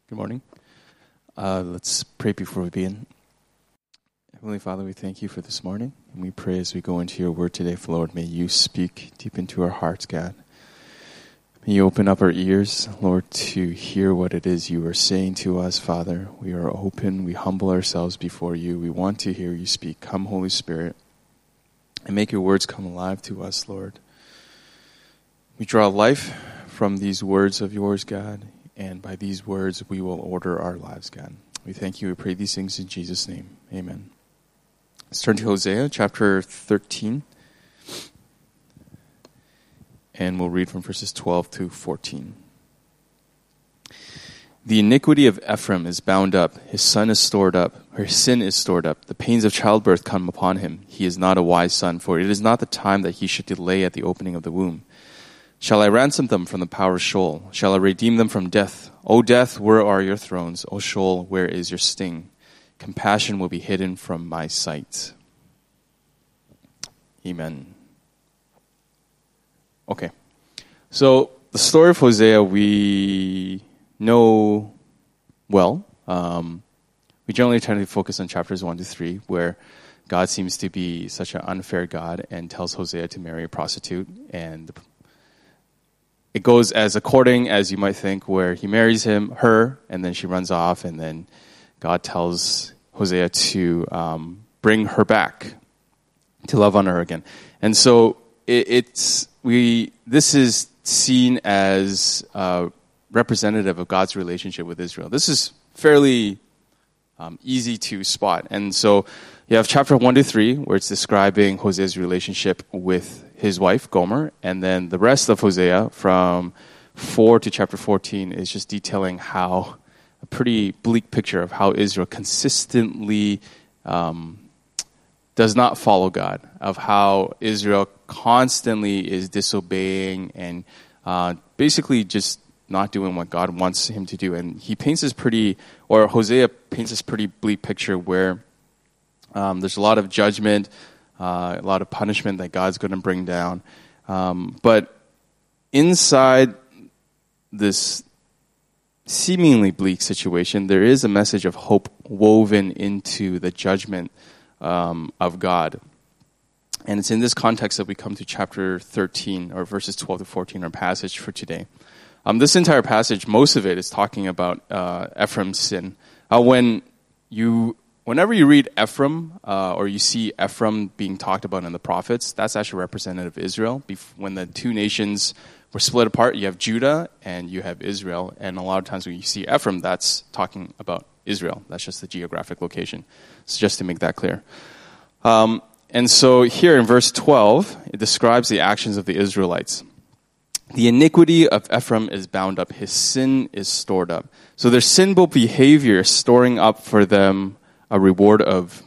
Good morning. Let's pray before we begin. Heavenly Father, we thank you for this morning, and we pray as we go into your word today, Lord, may you speak deep into our hearts, God. May you open up our ears, Lord, to hear what it is you are saying to us, Father. We are open, we humble ourselves before you. We want to hear you speak. Come, Holy Spirit, and make your words come alive to us, Lord. We draw life from these words of yours, God, and by these words we will order our lives, God. We thank you. We pray these things in Jesus' name. Amen. Let's turn to Hosea chapter 13. And we'll read from verses 12 to 14. The iniquity of Ephraim is bound up. His son is stored up. His sin is stored up. The pains of childbirth come upon him. He is not a wise son, for it is not the time that he should delay at the opening of the womb. Shall I ransom them from the power of Sheol? Shall I redeem them from death? O death, where are your thrones? O Sheol, where is your sting? Compassion will be hidden from my sight. Amen. Okay. So the story of Hosea we know well. We generally tend to focus on chapters 1 to 3, where God seems to be such an unfair God and tells Hosea to marry a prostitute, and it goes as according as you might think, where he marries her, and then she runs off, and then God tells Hosea to bring her back, to love on her again. And so this is seen as representative of God's relationship with Israel. This is fairly easy to spot. And so you have chapter 1 to 3, where it's describing Hosea's relationship with his wife, Gomer, and then the rest of Hosea from 4 to chapter 14 is just detailing how a pretty bleak picture of how Israel consistently does not follow God, of how Israel constantly is disobeying and basically just not doing what God wants him to do. And Hosea paints this pretty bleak picture where there's a lot of judgment, a lot of punishment that God's going to bring down. But inside this seemingly bleak situation, there is a message of hope woven into the judgment of God. And it's in this context that we come to chapter 13, or verses 12 to 14, our passage for today. This entire passage, most of it is talking about Ephraim's sin. Whenever you read Ephraim, or you see Ephraim being talked about in the prophets, that's actually representative of Israel. When the two nations were split apart, you have Judah and you have Israel. And a lot of times when you see Ephraim, that's talking about Israel. That's just the geographic location. So just to make that clear. And so here in verse 12, it describes the actions of the Israelites. The iniquity of Ephraim is bound up. His sin is stored up. So their sinful behavior is storing up for them a reward of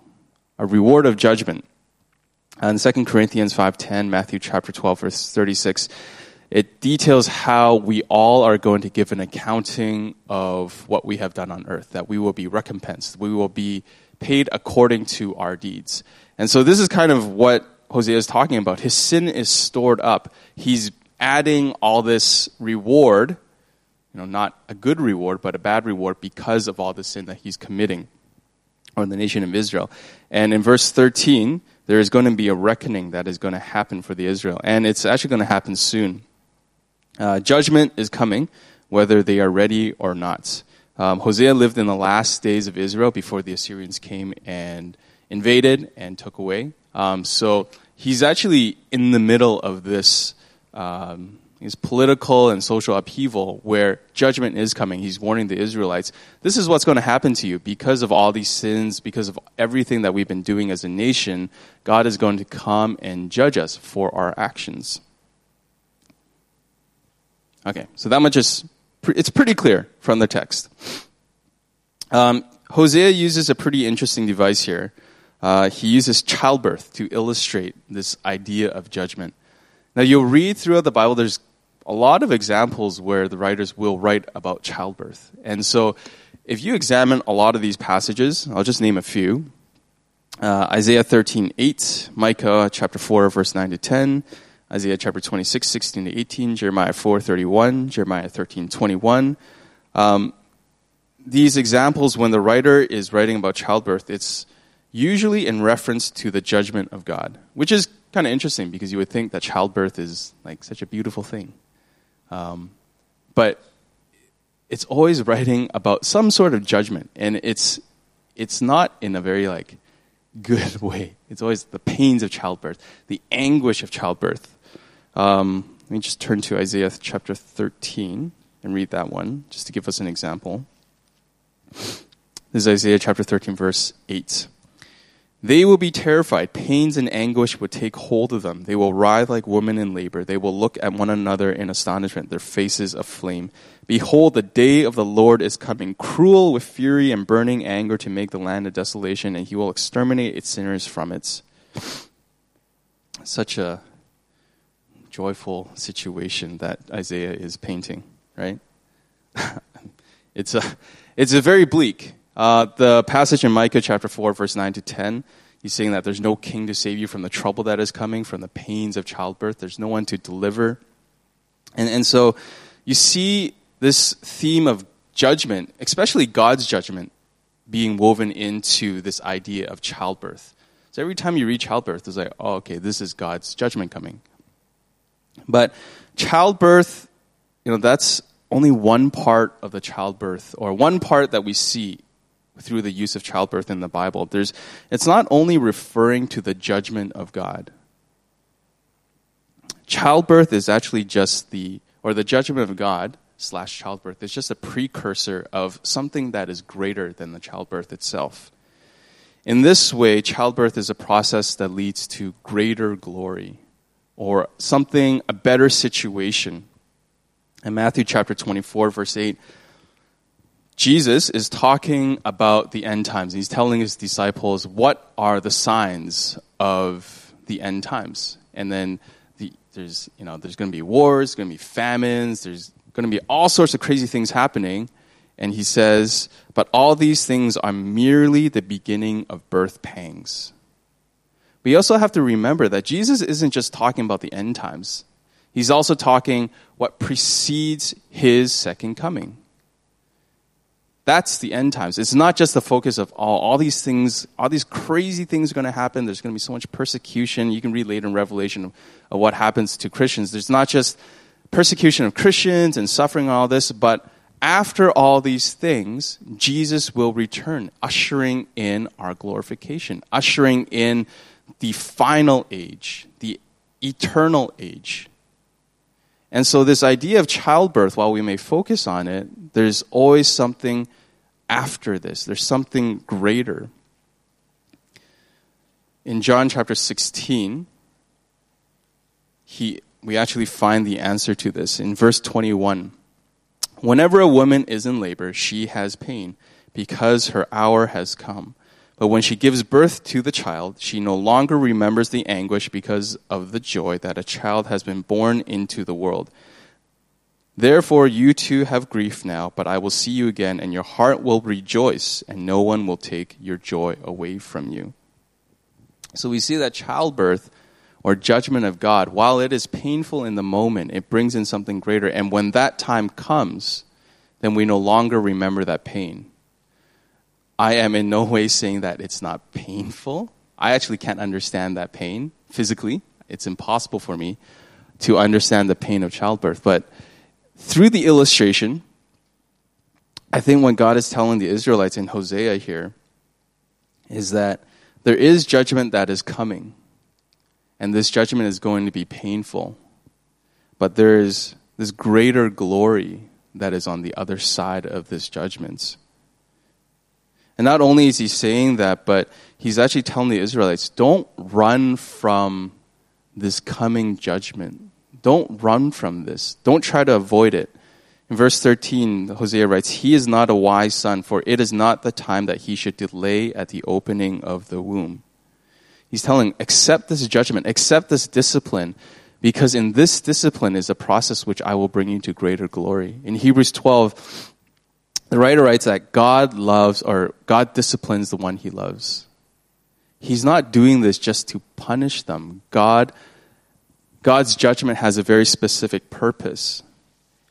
judgment. And 2 Corinthians 5:10, Matthew chapter 12, verse 36, it details how we all are going to give an accounting of what we have done on earth, that we will be recompensed. We will be paid according to our deeds. And so this is kind of what Hosea is talking about. His sin is stored up. He's adding all this reward, not a good reward, but a bad reward because of all the sin that he's committing on the nation of Israel. And in verse 13, there is going to be a reckoning that is going to happen for the Israel. And it's actually going to happen soon. Judgment is coming, whether they are ready or not. Hosea lived in the last days of Israel before the Assyrians came and invaded and took away. So he's actually in the middle of this political and social upheaval where judgment is coming. He's warning the Israelites, this is what's going to happen to you because of all these sins, because of everything that we've been doing as a nation. God is going to come and judge us for our actions. Okay, so that much it's pretty clear from the text. Hosea uses a pretty interesting device here. He uses childbirth to illustrate this idea of judgment. Now, you'll read throughout the Bible, there's a lot of examples where the writers will write about childbirth. And so if you examine a lot of these passages, I'll just name a few. Isaiah 13:8, Micah chapter 4, verse 9 to 10, Isaiah chapter 26, 16 to 18, Jeremiah 4:31, Jeremiah 13:21. these examples, when the writer is writing about childbirth, it's usually in reference to the judgment of God, which is kind of interesting because you would think that childbirth is like such a beautiful thing. But it's always writing about some sort of judgment, and it's not in a very like good way. It's always the pains of childbirth, the anguish of childbirth. Let me just turn to Isaiah chapter 13 and read that one, just to give us an example. This is Isaiah chapter 13, verse 8. They will be terrified. Pains and anguish will take hold of them. They will writhe like women in labor. They will look at one another in astonishment, their faces aflame. Behold, the day of the Lord is coming, cruel with fury and burning anger to make the land a desolation, and he will exterminate its sinners from it. Such a joyful situation that Isaiah is painting, right? It's a very bleak. The passage in Micah chapter 4, verse 9 to 10, he's saying that there's no king to save you from the trouble that is coming, from the pains of childbirth. There's no one to deliver. And so you see this theme of judgment, especially God's judgment, being woven into this idea of childbirth. So every time you read childbirth, it's like, oh, okay, this is God's judgment coming. But childbirth, that's only one part of the childbirth, or one part that we see through the use of childbirth in the Bible. It's not only referring to the judgment of God. Childbirth is actually just the judgment of God / childbirth is just a precursor of something that is greater than the childbirth itself. In this way, childbirth is a process that leads to greater glory, or a better situation. In Matthew chapter 24, verse 8, Jesus is talking about the end times. He's telling his disciples what are the signs of the end times. And then there's going to be wars, going to be famines, there's going to be all sorts of crazy things happening. And he says, but all these things are merely the beginning of birth pangs. We also have to remember that Jesus isn't just talking about the end times. He's also talking what precedes his second coming. That's the end times. It's not just the focus of all these things, all these crazy things are going to happen. There's going to be so much persecution. You can read later in Revelation of what happens to Christians. There's not just persecution of Christians and suffering and all this, but after all these things, Jesus will return, ushering in our glorification, ushering in the final age, the eternal age. And so this idea of childbirth, while we may focus on it, there's always something after this. There's something greater. In John chapter 16, we actually find the answer to this. In verse 21, whenever a woman is in labor, she has pain because her hour has come. But when she gives birth to the child, she no longer remembers the anguish because of the joy that a child has been born into the world. Therefore, you too have grief now, but I will see you again, and your heart will rejoice, and no one will take your joy away from you. So we see that childbirth, or judgment of God, while it is painful in the moment, it brings in something greater. And when that time comes, then we no longer remember that pain. I am in no way saying that it's not painful. I actually can't understand that pain physically. It's impossible for me to understand the pain of childbirth. But through the illustration, I think what God is telling the Israelites in Hosea here is that there is judgment that is coming. And this judgment is going to be painful. But there is this greater glory that is on the other side of this judgment. And not only is he saying that, but he's actually telling the Israelites, don't run from this coming judgment. Don't run from this. Don't try to avoid it. In verse 13, Hosea writes, he is not a wise son, for it is not the time that he should delay at the opening of the womb. He's telling, accept this judgment, accept this discipline, because in this discipline is a process which I will bring you to greater glory. In Hebrews 12, the writer writes that God disciplines the one he loves. He's not doing this just to punish them. God's judgment has a very specific purpose.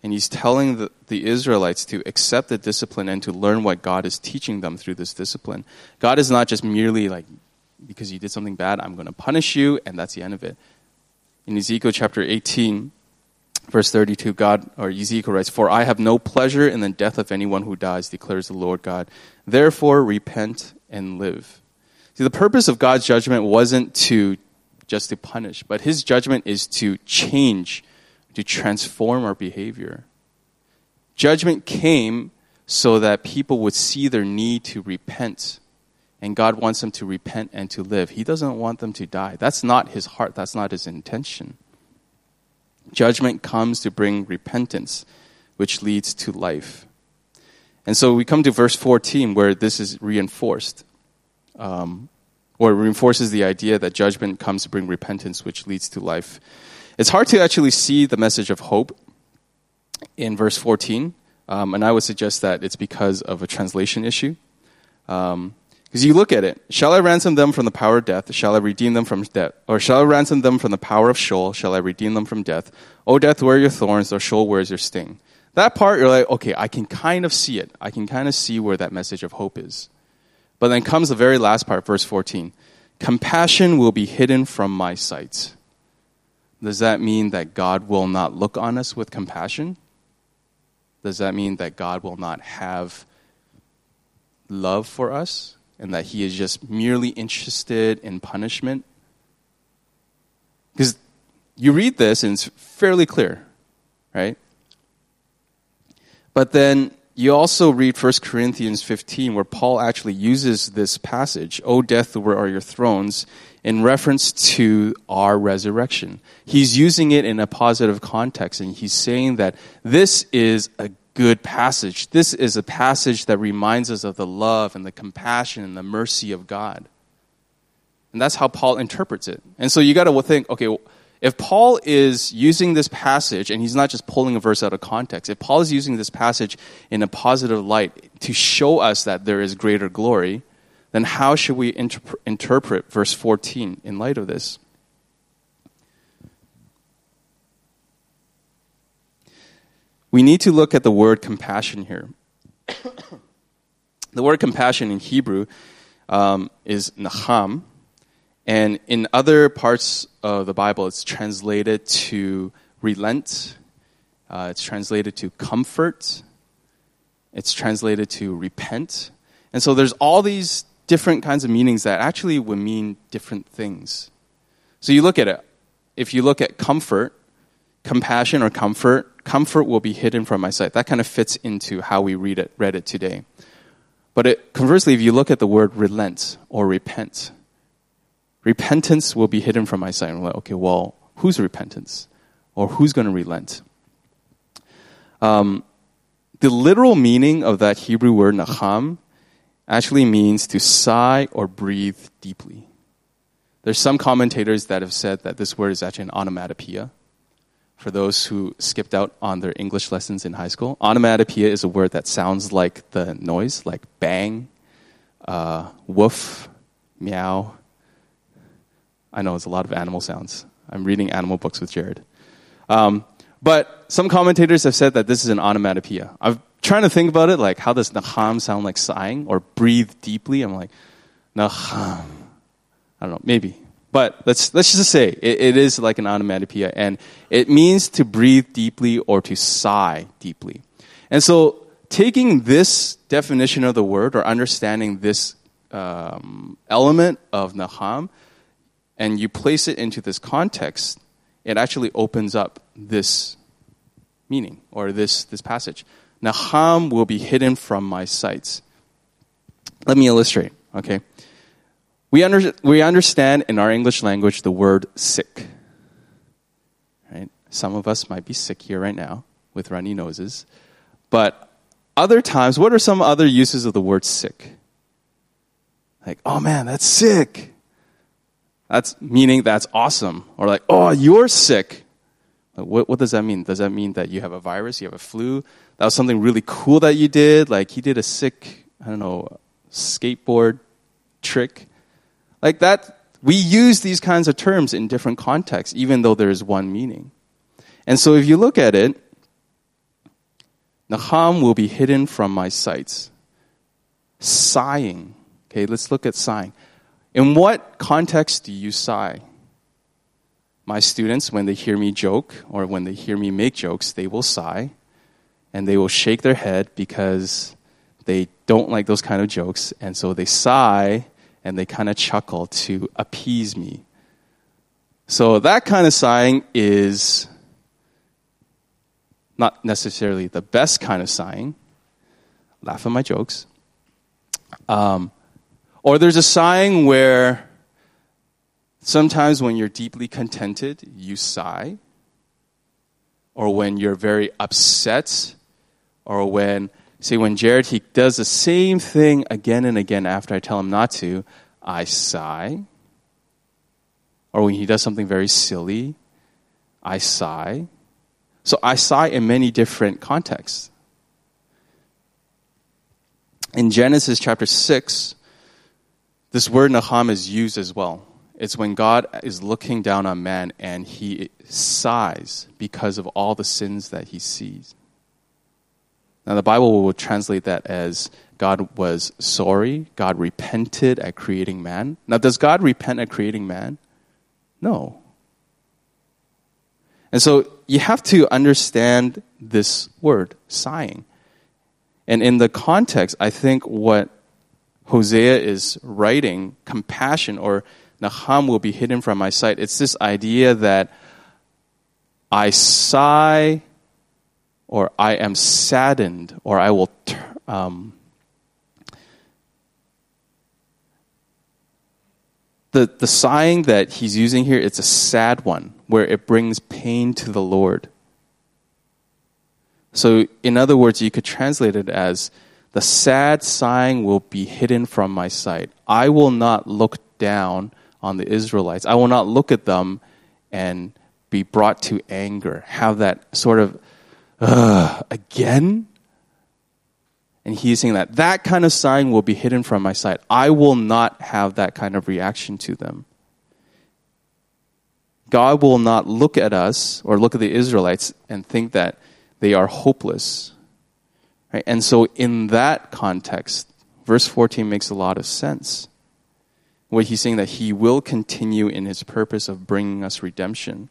And he's telling the Israelites to accept the discipline and to learn what God is teaching them through this discipline. God is not just merely like, because you did something bad, I'm going to punish you, and that's the end of it. In Ezekiel chapter 18, verse 32, Ezekiel writes, "For I have no pleasure in the death of anyone who dies, declares the Lord God. Therefore repent and live." See, the purpose of God's judgment wasn't just to punish, but his judgment is to change, to transform our behavior. Judgment came so that people would see their need to repent. And God wants them to repent and to live. He doesn't want them to die. That's not his heart. That's not his intention. Judgment comes to bring repentance, which leads to life. And so we come to verse 14 where this is reinforced. Or reinforces the idea that judgment comes to bring repentance, which leads to life. It's hard to actually see the message of hope in verse 14. And I would suggest that it's because of a translation issue. Because you look at it, "Shall I ransom them from the power of death? Shall I redeem them from death? Or shall I ransom them from the power of Sheol? Shall I redeem them from death? O death, where are your thorns? O Sheol, where is your sting?" That part, you're like, okay, I can kind of see it. I can kind of see where that message of hope is. But then comes the very last part, verse 14. "Compassion will be hidden from my sight." Does that mean that God will not look on us with compassion? Does that mean that God will not have love for us? And that he is just merely interested in punishment? Because you read this and it's fairly clear, right? But then you also read 1 Corinthians 15 where Paul actually uses this passage, "O death, where are your thrones?" in reference to our resurrection. He's using it in a positive context, and he's saying that this is a good passage. This is a passage that reminds us of the love and the compassion and the mercy of God. And that's how Paul interprets it. And so you got to think, okay, if Paul is using this passage, and he's not just pulling a verse out of context, if Paul is using this passage in a positive light to show us that there is greater glory, then how should we interpret verse 14 in light of this? We need to look at the word compassion here. The word compassion in Hebrew is nacham, and in other parts of the Bible, it's translated to relent. It's translated to comfort. It's translated to repent. And so there's all these different kinds of meanings that actually would mean different things. So you look at it. If you look at comfort, compassion or comfort will be hidden from my sight. That kind of fits into how we read it today. But conversely, if you look at the word relent or repent, repentance will be hidden from my sight. And we're like, okay, well, whose repentance? Or who's going to relent? The literal meaning of that Hebrew word nacham actually means to sigh or breathe deeply. There's some commentators that have said that this word is actually an onomatopoeia. For those who skipped out on their English lessons in high school, onomatopoeia is a word that sounds like the noise, like bang, woof, meow. I know it's a lot of animal sounds. I'm reading animal books with Jared. But some commentators have said that this is an onomatopoeia. I'm trying to think about it, like how does nacham sound like sighing or breathe deeply? I'm like, nacham. I don't know, maybe. But let's just say it is like an onomatopoeia, and it means to breathe deeply or to sigh deeply. And so taking this definition of the word or understanding this element of nacham, and you place it into this context, it actually opens up this meaning or this passage. Nacham will be hidden from my sight. Let me illustrate, okay? We understand in our English language the word sick. Right? Some of us might be sick here right now with runny noses. But other times, what are some other uses of the word sick? Like, oh man, that's sick. That's meaning that's awesome. Or like, oh, you're sick. Like, what does that mean? Does that mean that you have a virus, you have a flu? That was something really cool that you did? Like he did a sick, skateboard trick. Like that, we use these kinds of terms in different contexts, even though there is one meaning. And so if you look at it, Naham will be hidden from my sight. Sighing. Okay, let's look at sighing. In what context do you sigh? My students, when they hear me joke or when they hear me make jokes, they will sigh and they will shake their head because they don't like those kind of jokes. And so they sigh and they kind of chuckle to appease me. So that kind of sighing is not necessarily the best kind of sighing. Laugh at my jokes. Or there's a sighing where sometimes when you're deeply contented, you sigh. Or when you're very upset. Or when Jared, he does the same thing again and again after I tell him not to, I sigh. Or when he does something very silly, I sigh. So I sigh in many different contexts. In Genesis chapter 6, this word Naham is used as well. It's when God is looking down on man and he sighs because of all the sins that he sees. Now the Bible will translate that as God was sorry, God repented at creating man. Now does God repent at creating man? No. And so you have to understand this word, sighing. And in the context, I think what Hosea is writing, compassion or Naham will be hidden from my sight. It's this idea that I sigh or I am saddened or I will The sighing that he's using here, it's a sad one, where it brings pain to the Lord. So, in other words, you could translate it as, the sad sighing will be hidden from my sight. I will not look down on the Israelites. I will not look at them and be brought to anger, have that sort of, again? And he's saying that kind of sign will be hidden from my sight. I will not have that kind of reaction to them. God will not look at us or look at the Israelites and think that they are hopeless. Right? And so in that context, verse 14 makes a lot of sense. Where he's saying that he will continue in his purpose of bringing us redemption.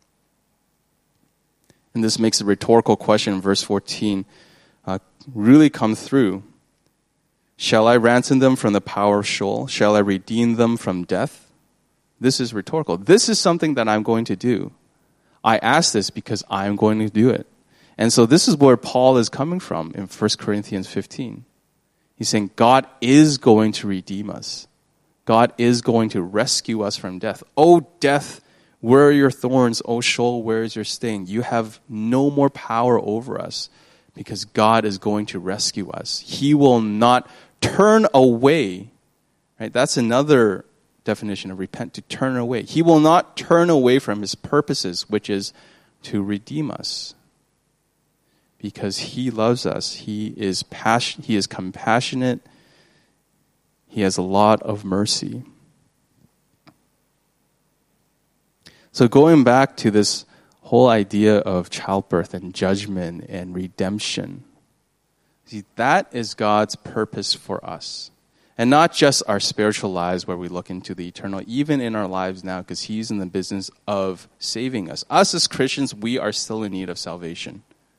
And this makes a rhetorical question in verse 14 really come through. Shall I ransom them from the power of Sheol? Shall I redeem them from death? This is rhetorical. This is something that I'm going to do. I ask this because I'm going to do it. And so this is where Paul is coming from in 1 Corinthians 15. He's saying God is going to redeem us. God is going to rescue us from death. Oh, death, where are your thorns? Oh, Sheol, where is your sting? You have no more power over us. Because God is going to rescue us. He will not turn away. Right? That's another definition of repent, to turn away. He will not turn away from his purposes, which is to redeem us. Because he loves us. He is compassionate. He has a lot of mercy. So going back to this whole idea of childbirth and judgment and redemption. See, that is God's purpose for us. And not just our spiritual lives where we look into the eternal, even in our lives now, because he's in the business of saving us. Us as Christians, we are still in need of salvation.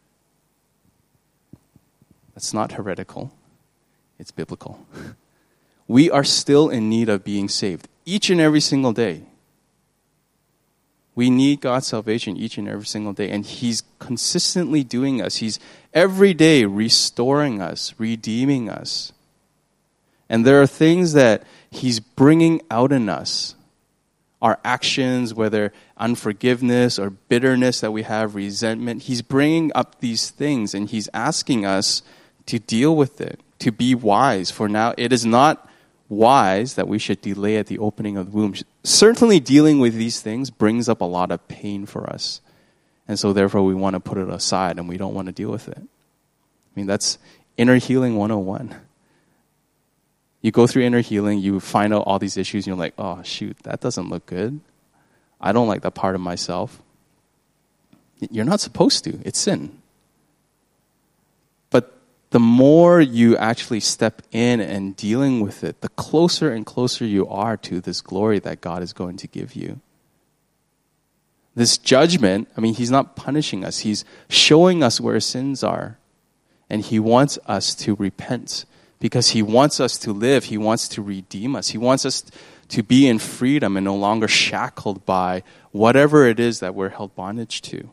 That's not heretical. It's biblical. We are still in need of being saved each and every single day. We need God's salvation each and every single day. And he's consistently doing us. He's every day restoring us, redeeming us. And there are things that he's bringing out in us. Our actions, whether unforgiveness or bitterness that we have, resentment. He's bringing up these things and he's asking us to deal with it, to be wise. For now, it is not wise that we should delay at the opening of the womb. Certainly dealing with these things brings up a lot of pain for us. And so therefore we want to put it aside and we don't want to deal with it. I mean, that's inner healing 101. You go through inner healing, you find out all these issues, and you're like, oh, shoot, that doesn't look good. I don't like that part of myself. You're not supposed to. It's sin. the more you actually step in and dealing with it, the closer and closer you are to this glory that God is going to give you. This judgment, he's not punishing us. He's showing us where sins are. And he wants us to repent because he wants us to live. He wants to redeem us. He wants us to be in freedom and no longer shackled by whatever it is that we're held bondage to.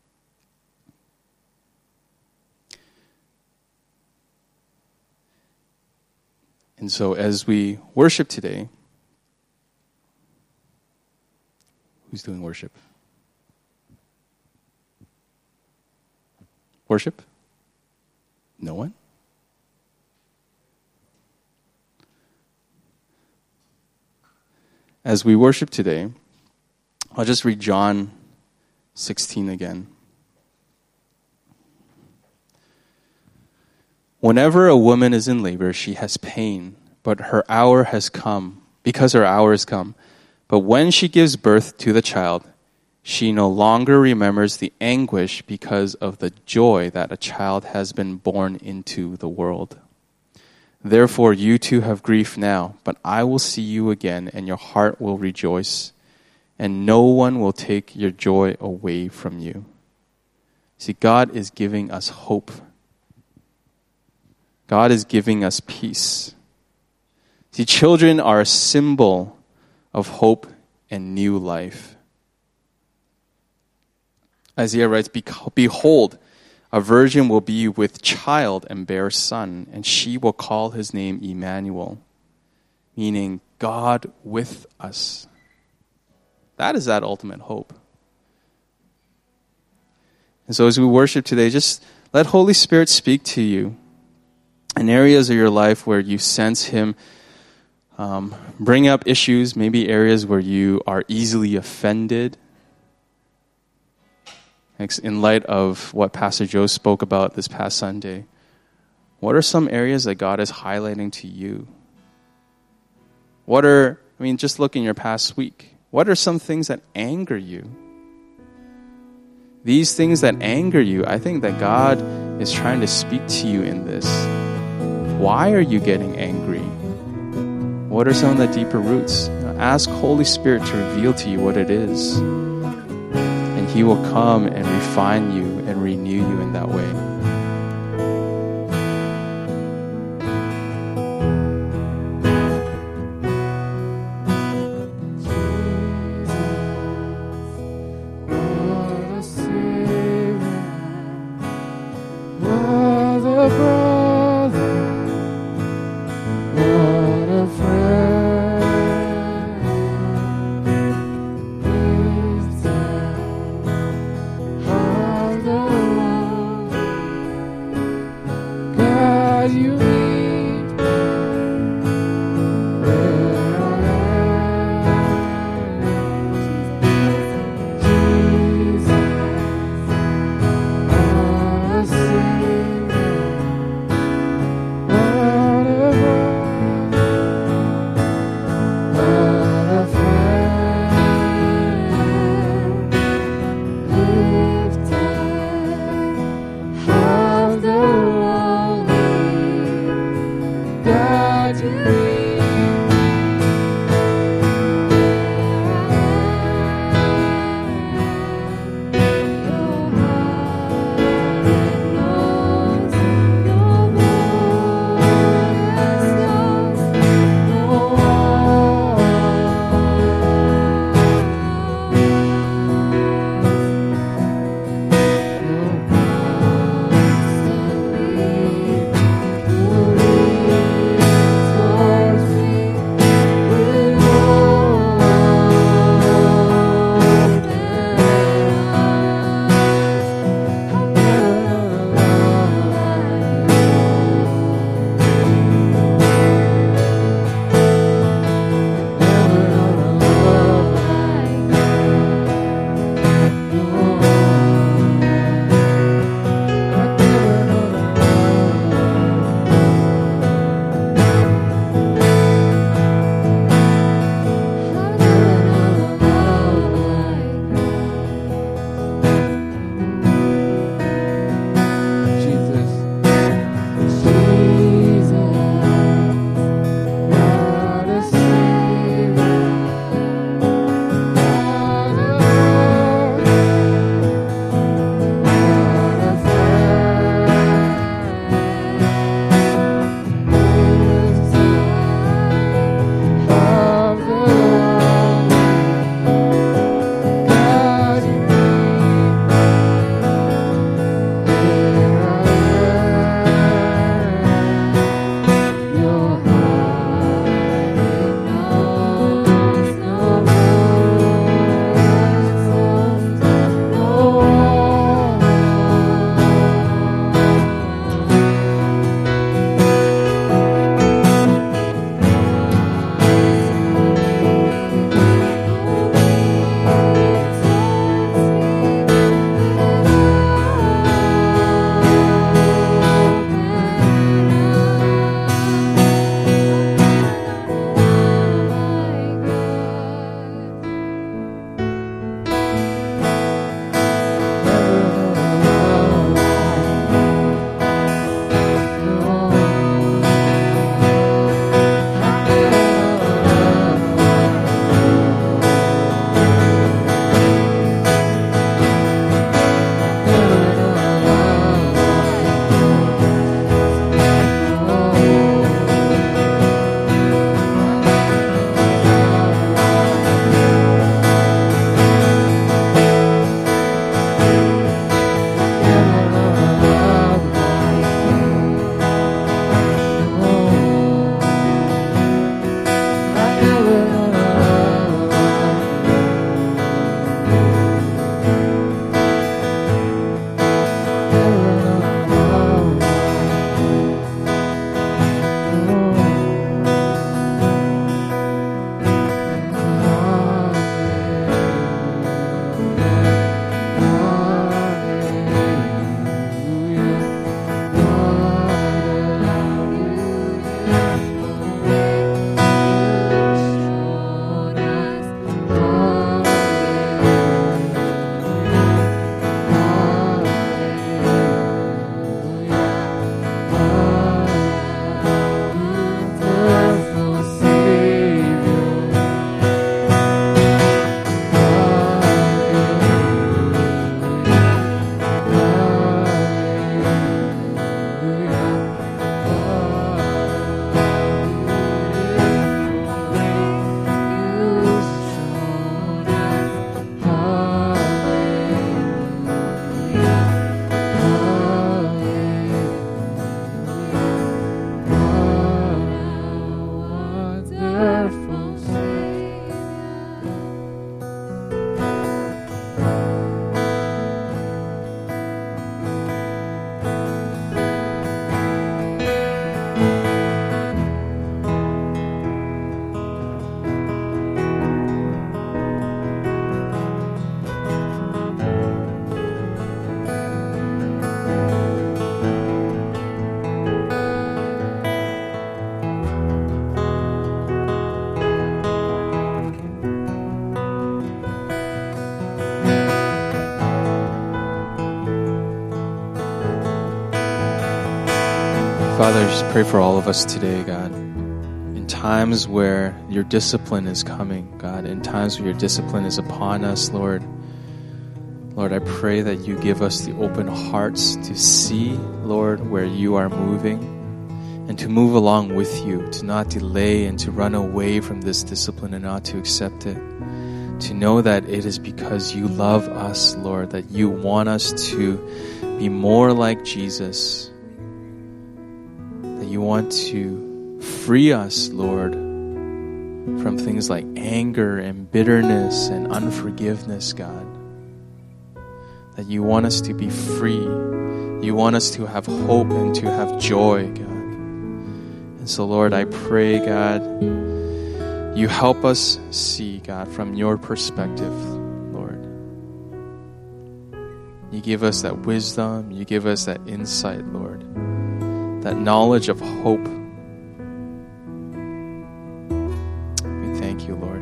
And so as we worship today, who's doing worship? Worship? No one? As we worship today, I'll just read John 16 again. Whenever a woman is in labor, she has pain, but her hour has come, because her hour has come. But when she gives birth to the child, she no longer remembers the anguish because of the joy that a child has been born into the world. Therefore, you too have grief now, but I will see you again, and your heart will rejoice, and no one will take your joy away from you. See, God is giving us hope. God is giving us peace. See, children are a symbol of hope and new life. Isaiah writes, Behold, a virgin will be with child and bear a son, and she will call his name Emmanuel, meaning God with us. That is that ultimate hope. And so as we worship today, just let Holy Spirit speak to you in areas of your life where you sense him bring up issues, maybe areas where you are easily offended. In light of what Pastor Joe spoke about this past Sunday, what are some areas that God is highlighting to you? Just look in your past week. What are some things that anger you? These things that anger you, I think that God is trying to speak to you in this. Why are you getting angry? What are some of the deeper roots? Ask Holy Spirit to reveal to you what it is. And he will come and refine you and renew you in that way. Just pray for all of us today, God. In times where your discipline is coming, God, in times where your discipline is upon us, Lord, I pray that you give us the open hearts to see, Lord, where you are moving and to move along with you, to not delay and to run away from this discipline and not to accept it. To know that it is because you love us, Lord, that you want us to be more like Jesus, that you want to free us, Lord, from things like anger and bitterness and unforgiveness, God. That you want us to be free. You want us to have hope and to have joy, God. And so, Lord, I pray, God, you help us see, God, from your perspective, Lord. You give us that wisdom. You give us that insight, Lord. That knowledge of hope. We thank you, Lord.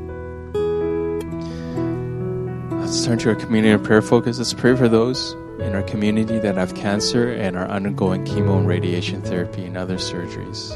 Let's turn to our community of prayer focus. Let's pray for those in our community that have cancer and are undergoing chemo and radiation therapy and other surgeries.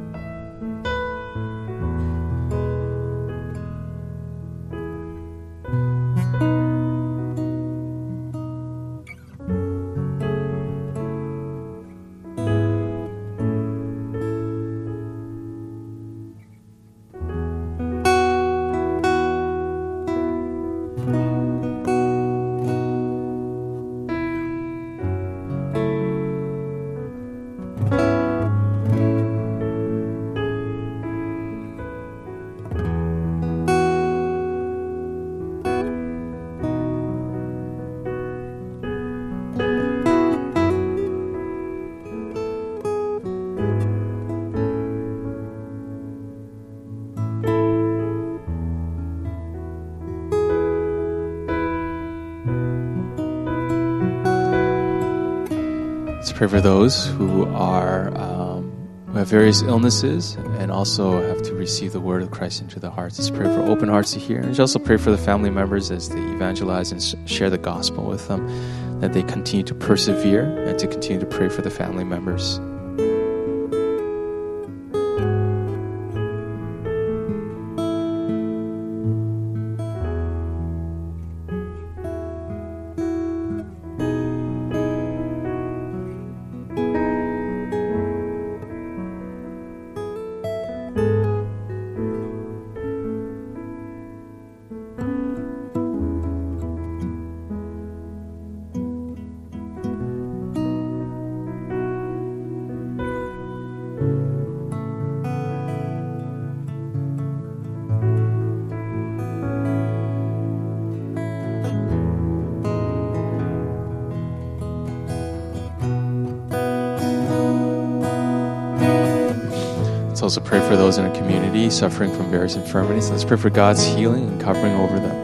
Pray for those who have various illnesses and also have to receive the word of Christ into their hearts. Let's pray for open hearts to hear. And let's also pray for the family members as they evangelize and share the gospel with them, that they continue to persevere and to continue to pray for the family members. Let's also pray for those in our community suffering from various infirmities. Let's pray for God's healing and covering over them.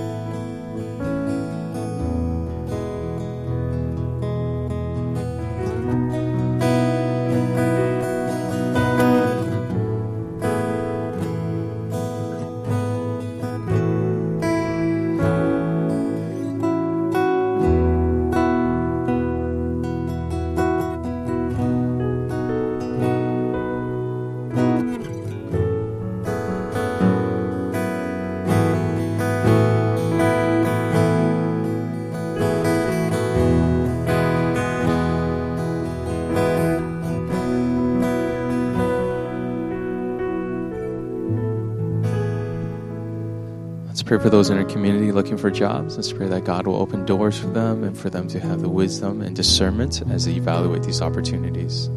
Pray for those in our community looking for jobs. Let's pray that God will open doors for them and for them to have the wisdom and discernment as they evaluate these opportunities.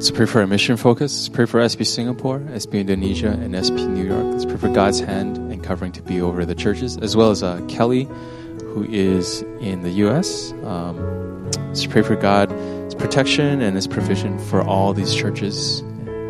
Let's pray for our mission focus. Let's pray for SB Singapore, SB Indonesia, and SB New York. Let's pray for God's hand and covering to be over the churches, as well as Kelly, who is in the U.S. Let's pray for God's protection and His provision for all these churches.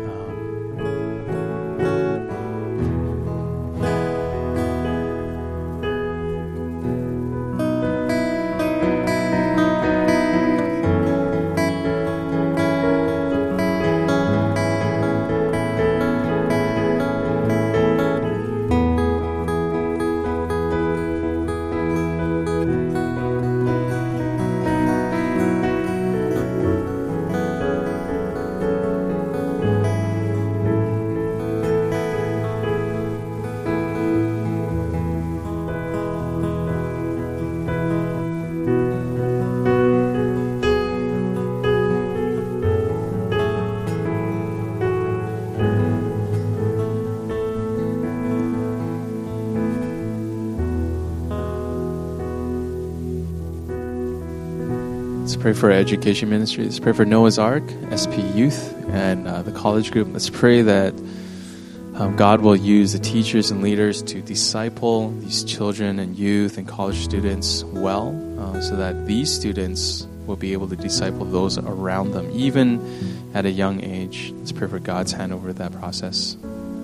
Let's pray for our education ministry. Let's pray for Noah's Ark, SP Youth, and the college group. Let's pray that God will use the teachers and leaders to disciple these children and youth and college students well, so that these students will be able to disciple those around them, even at a young age. Let's pray for God's hand over that process.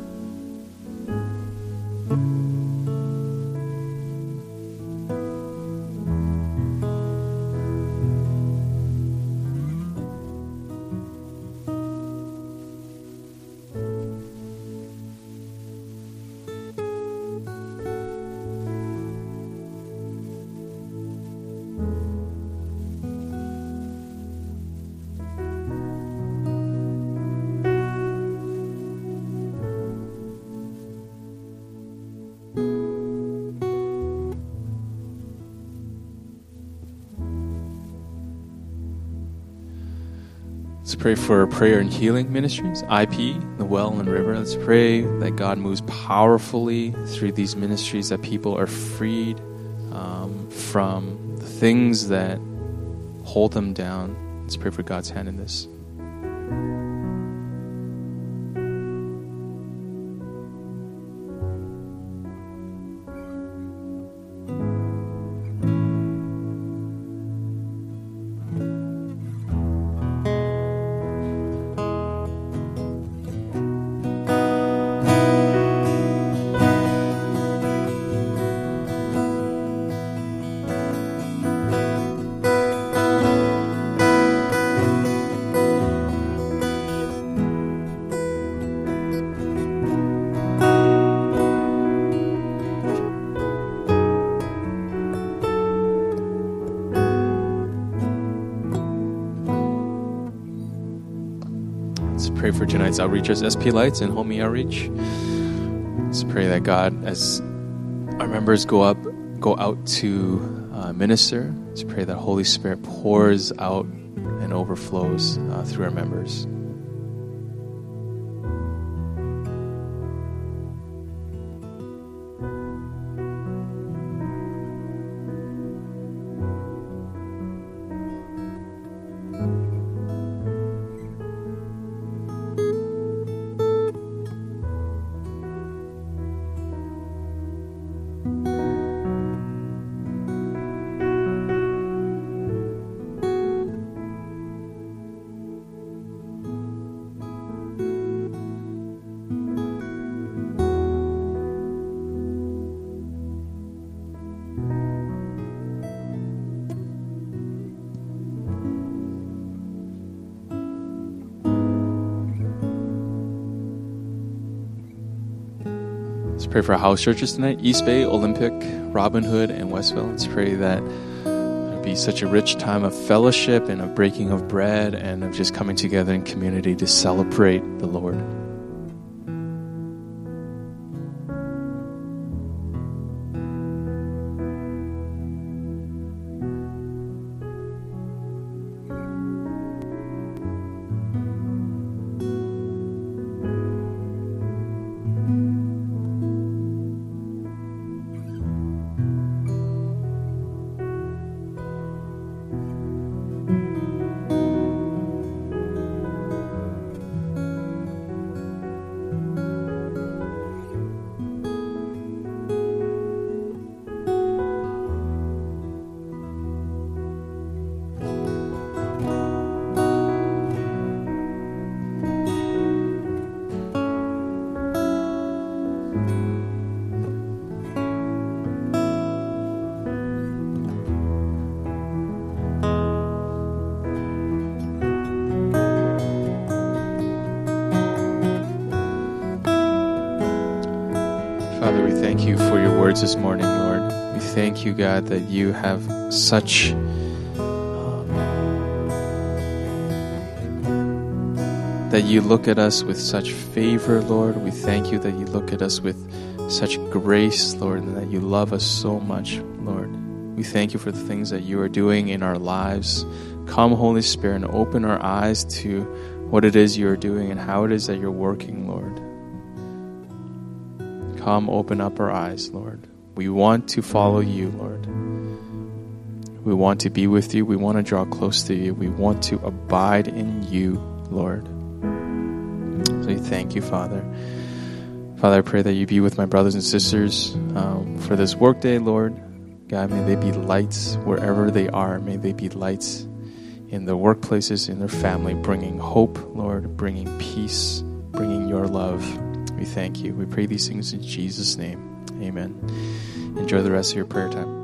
Let's pray for prayer and healing ministries, IP, the Well and River. Let's pray that God moves powerfully through these ministries, that people are freed from the things that hold them down. Let's pray for God's hand in this. Pray for tonight's outreach as SP Lights and Homie Outreach. Let's pray that God, as our members go out to minister, let's pray that Holy Spirit pours out and overflows through our members. Let's pray for our house churches tonight, East Bay, Olympic, Robin Hood, and Westville. Let's pray that it'll be such a rich time of fellowship and of breaking of bread and of just coming together in community to celebrate the Lord. Father, we thank you for your words this morning, Lord. We thank you, God, that you have such that you look at us with such favor, Lord. We thank you that you look at us with such grace, Lord, and that you love us so much, Lord. We thank you for the things that you are doing in our lives. Come, Holy Spirit, and open our eyes to what it is you are doing and how it is that you're working, Lord. Come, open up our eyes, Lord. We want to follow you, Lord. We want to be with you. We want to draw close to you. We want to abide in you, Lord. So we thank you, Father. Father, I pray that you be with my brothers and sisters for this workday, Lord. God, may they be lights wherever they are. May they be lights in their workplaces, in their family, bringing hope, Lord, bringing peace, bringing your love. We thank you. We pray these things in Jesus' name. Amen. Enjoy the rest of your prayer time.